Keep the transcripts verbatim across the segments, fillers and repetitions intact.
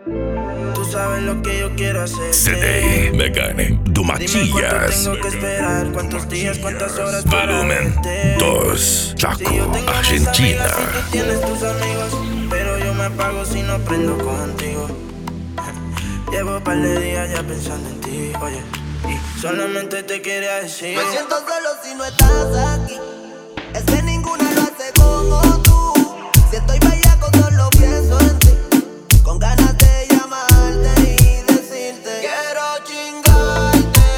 Tú sabes lo que yo quiero hacer. Sedei Megane Dime cuánto Dumachias. tengo que esperar, cuántos días, cuántas horas para Volumen verte. dos. Si yo Chaco, tengo mis Argentina. amigas y tú tienes tus amigos, pero yo me apago si no prendo contigo. Llevo un par de días ya pensando en ti, oye, y solamente te quería decir. Me siento solo si no estás aquí. Es que ninguna lo hace como tú. Si estoy bellaco solo pienso en ti. Con ganas de llamarte y decirte quiero chingarte,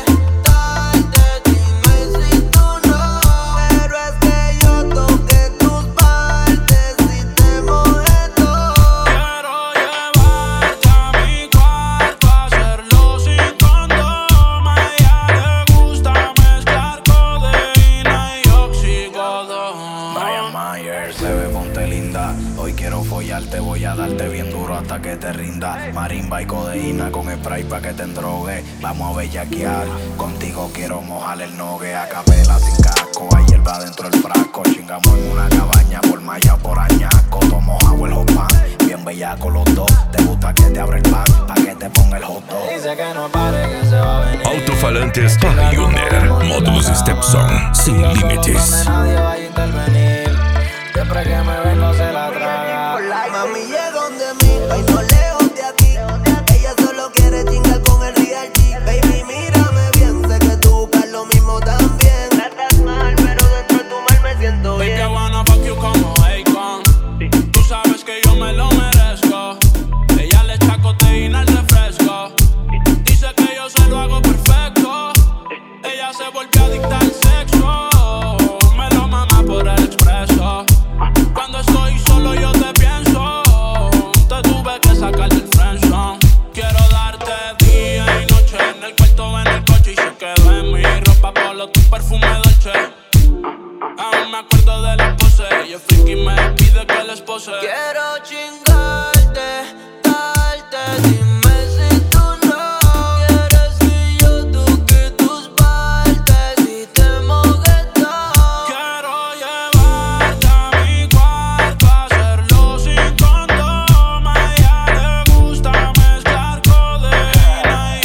darte, dime si tú no. Pero es que yo toqué tus partes y te mojé todo. Quiero llevarte a mi cuarto, hacerlo sin condón. A ella le gusta mezclar codeína y oxicodón. Brian Myers, se ve ponte linda. Hoy quiero follarte, voy a darte bien duro hasta que te rinda. Marimba y codeína con spray pa' que te endrogue. Vamos a bellaquear, contigo quiero mojar el nogue. A capela sin casco, hay hierba dentro del frasco. Chingamos en una cabaña por malla por añaco. Todo mojado el hot pan, bien bellaco los dos. Te gusta que te abra el pan, pa' que te ponga el hot dog. Dice que no pare, que se va a venir. Altofalantes Pioneer. Módulos Stepson sin límites. Nadie va a intervenir. Siempre que me ven no se la traga. Mami llega donde mí, ay no lejos de aquí. Ella solo quiere chingar con el real G. Baby, mírame bien, sé que tú buscas lo mismo también. Tratas mal, pero dentro de tu mal me siento Baby, I bien. wanna fuck you como Akon. Tú sabes que yo me lo merezco. Ella le echa codeína al refresco. Dice que yo se lo hago perfecto. Ella se volvió adicta al sexo. Me lo mama por el expreso. Cuando estoy solo yo te pienso. Te tuve que sacar del friendzone. Quiero darte día y noche. En el cuarto, en el coche y se quedó en mi ropa polo, tu perfume dolce. Aún me acuerdo de la pose. Y el friki me pide que la espose. Quiero chingarte, darte, dime si tú no quieres que yo toque tus partes y te mojé todo. Quiero llevarte a mi cuarto, hacerlo sin condón. A ella le gusta mezclar codeína y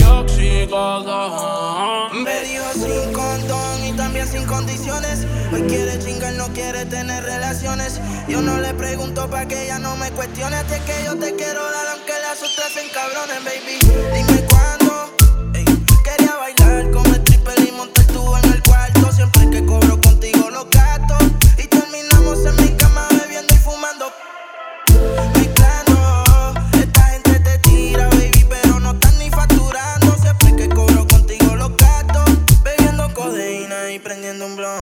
oxicodón. Me dijo sin condón y también sin condiciones. Hoy quiere chingar, no quiere tener relaciones. Yo no le pregunto pa' que ella no me cuestione. Hasta que yo te quiero dar aunque las otras se encabronen, baby. Dime cuándo. Ey, quería bailar con el triple y montar tú en el cuarto. Siempre que cobro contigo los gastos. Y terminamos en mi cama bebiendo y fumando. Mezclando, esta gente te tira, baby, pero no están ni facturando. Siempre que cobro contigo los gastos. Bebiendo codeína y prendiendo un blon.